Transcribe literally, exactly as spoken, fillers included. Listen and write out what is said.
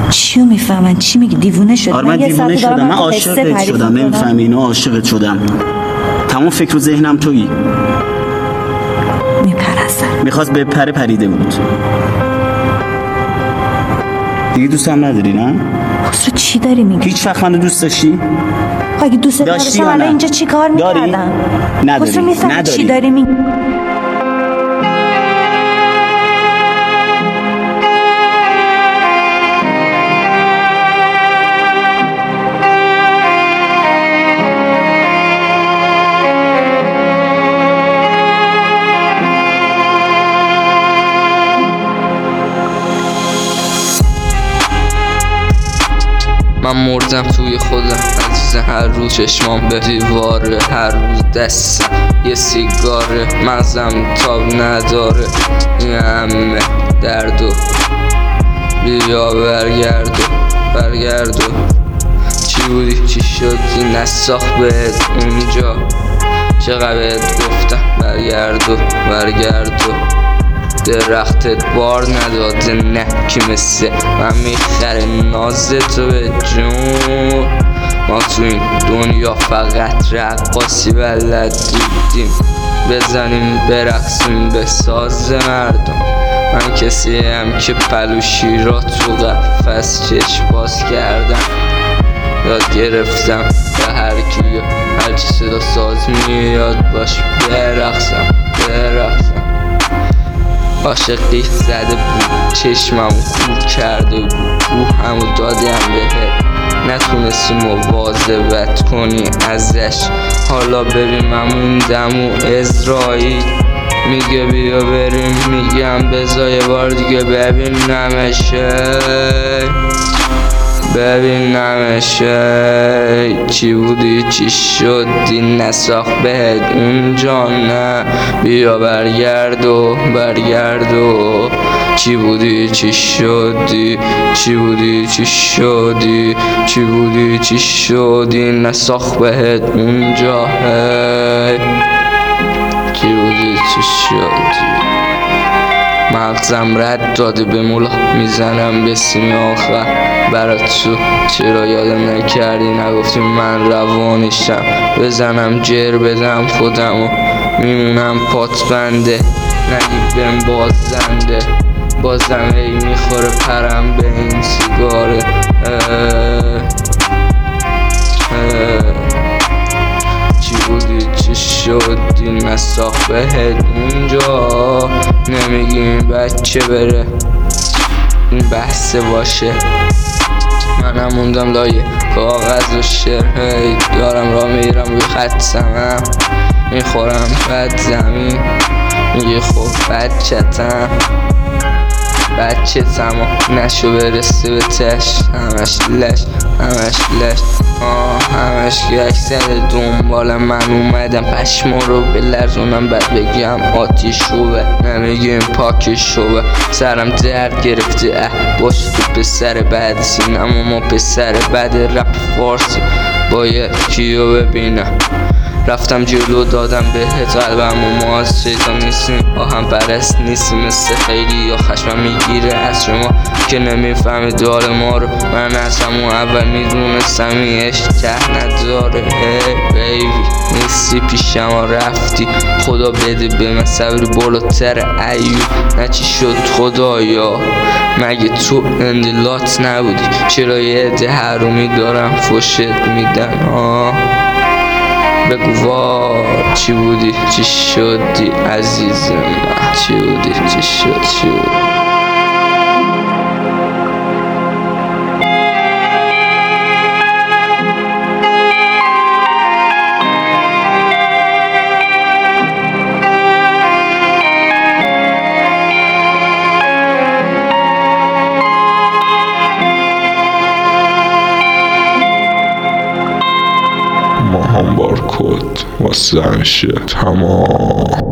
چیو میفهمن؟ چی میگی؟ دیوونه شد؟ آره من دیوونه شدم، من عاشقت شدم، نمیفهمی اینو؟ عاشقت شدم، تمام فکر و ذهنم تویی. میپرستم. میخواست به پره پریده بود دیگه. دوستم نداری نه؟ خسرو چی داری میگی؟ هیچ وقت منو دوست داشتی؟ اگه دوست داشتی داشتم الان اینجا چی کار داری؟ میکردم؟ نداری. خسرو میفهمی نداری. چی داری میگی؟ من مردم توی خودم عزیز، هر روز چشمام به دیواره، هر روز دستم یه سیگاره، مغزم تاب نداره، این همه درد و بیا برگرد و برگرد و چی بودی چی شدی نساخت بهت اونجا، چقدر بهت گفتم برگرد و برگرد و درختت بار نداده نه که مثل من میخره ناز تو به جون. ما تو این دنیا فقط رقاصی بلد بودیم، بزنیم برقصیم به ساز مردم. من کسی هم که پلوشی را تو قفس چشم باز کردم، یاد گرفتم به هر کی هر چی صدا ساز میاد باش برقصم برقصم. عاشقی زده بود چشمم کور کرده بود، روحمو دادم بهت نتونستی مواظبت کنی ازش. حالا ببین من موندم و اسرائیل میگه بیا بریم، میگم بذار یه بار دیگه ببینمشه ببینمشه. چی بودی چی شدی نساخت بهت اونجا نه، بیا برگرد و برگرد و چی بودی چی شدی چی بودی چی شدی چی بودی چی شدی نساخت بهت اونجا هی. چی بودی چی شدی مغزم رد داده به مولا، میزنم به سیم آخر برات تو. چرا یادم نکردی نگفتی من روانشم، بزنم جر بدم خودمو میمونم پات بنده، نگی بهم بازنده بازم ای میخوره پرم به این سیگاره. چی بودی چی شدی نساخت بهت اونجا، نمیگی بچه بره این بحثه باشه. منم موندم لایه کاغذ و شعر، دارم را میرم روی خط سمم، میخورم بد زمین میگه خب بچتم بچتم و نشو برسه به تش، همش لش همش لش آه همش یک زده دنبال من اومدم، پشما رو بلرزونم بعد بگم آتیش روبه، نمیگیم پاکش روبه. سرم درد گرفته اه باش تو پسر بعد سینما ما پسر بعد رپ فارسی باید کیو ببینم. رفتم جلو دادم بهت قلبم و ما از شیطان نیستیم، آهم پرست نیستیم مثل خیلی یا خشمم میگیره از شما که نمیفهمی دار ما رو. من از همون اول میدونستم این عشق ته نداره. هی بیبی نیستی پیشم و رفتی، خدا بده به من صبری بالاتر ایو. نه چی شد خدایا مگه تو اندلات نبودی؟ چرا یه عده حرومی دارم فشت میدن آه بگو وای چی بودی چی شدی عزیز من، چی بودی چی شد چی بودی. ما هم بارکد واسه همیشه تمام.